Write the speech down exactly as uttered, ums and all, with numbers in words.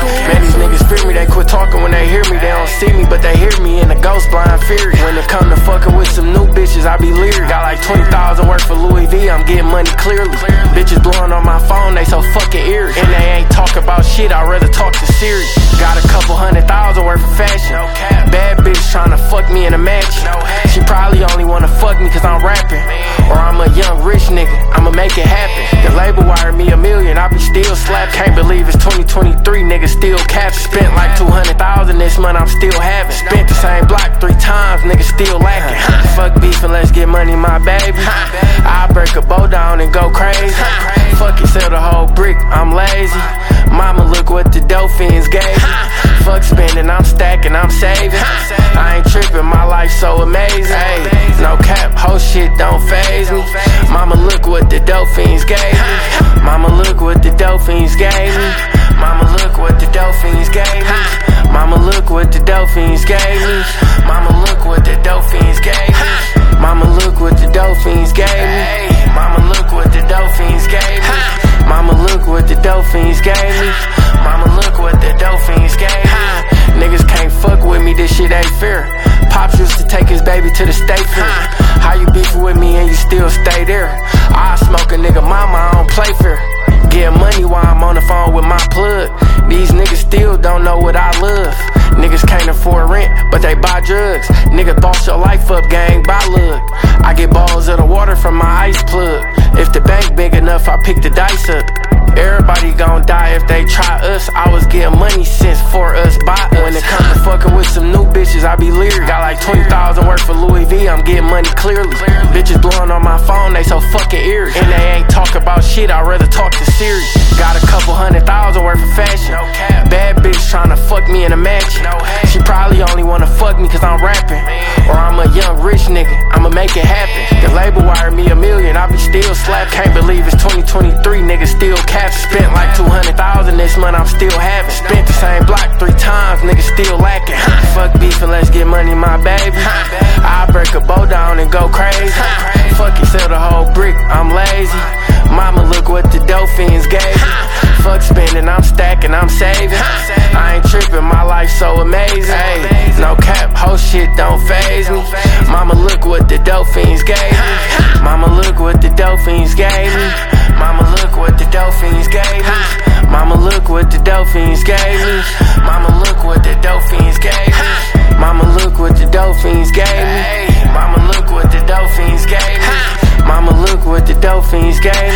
Man, these niggas fear me, they quit talking when they hear me. They don't see me, but they hear me in the ghost blind fury. When it come to fucking with some new bitches, I be leery. Got like twenty thousand worth for Louis V, I'm getting money clearly. Bitches blowing on my phone, they so fucking eerie. And they ain't talk about shit, I'd rather talk to Siri. Got a couple hundred thousand worth of fashion. Bad bitch tryna fuck me in a mansion. She probably only wanna fuck me cause I'm rapping. Or I'm a young rich nigga, I'ma make it happen. The label wired me a million, I be still slapped. Can't believe it's twenty twenty-three, niggas still capped. Spent like two hundred thousand this month, I'm still having. Spent the same block three times, niggas still lacking. Fuck beef and let's get money, my baby. I break a bow down and go crazy. Fuck it, sell the whole brick, I'm lazy. Mama, look what the dolphins gave me. Fuck spending, I'm stacking, I'm saving. I ain't tripping, my life so amazing. Ay, no cap, whole shit don't faze me. Mama, look what the dolphins gave me. Mama, look what the dolphins gave me. Mama, look what the dolphins gave me. Mama, look what the dolphins gave me. Mama, look what the dolphins gave me. Mama, look what the dolphins gave me. Mama, look what the dolphins gave me. Mama, look what the dolphins gave me. Mama, look what the dolphins gave me. Niggas can't fuck with me, this shit ain't fair. Pops used to take his baby to the state fair. How you beefing with me and you still stay there? I smoke a nigga mama, I don't play fair. Get money while I'm on the phone with my plug. These niggas still don't know what I love. Niggas can't afford rent, but they buy drugs. Nigga boss your life up, gang, by luck. I get balls of the water from my ice plug. If the bank big enough, I pick the dice up. Everybody gon' die if they try us. I was getting money since for us, by us. When it comes to fucking with some new bitches, I be leery. Got like twenty thousand worth for Louis V, I'm getting money clearly. Bitches blowing on my phone, they so fucking eerie. And they ain't talk about shit, I'd rather talk to Siri. Got a couple hundred thousand worth of fashion. Bad bitch tryna fuck me in a mansion. She probably only wanna fuck me cause I'm rapping. Or I'm a young rich nigga, I'ma make it happen. The label wired me a million, I be still slapped. Can't believe it's twenty twenty-three, niggas still capped. Spent like two hundred thousand this month, I'm still having. Spent the same block three times, niggas still lacking. Fuck beef and let's get money, my baby. I break a bow down and go crazy. Fuck it, sell the whole brick, I'm lazy. Mama, look what the dolphins gave me. Fuck spending, I'm stacking, I'm saving. I ain't tripping, my life so amazing. Ay, no cap, whole shit don't faze me. Mama, look what the dolphins gave me. Mama, look what the dolphins gave me. Mama, look what the dolphins gave me. Mama, look what the dolphins gave me. Mama, look what the dolphins gave me. Mama, look what the dolphins gave me. Mama, look what the dolphins gave me. Mama, look what the dolphins gave me.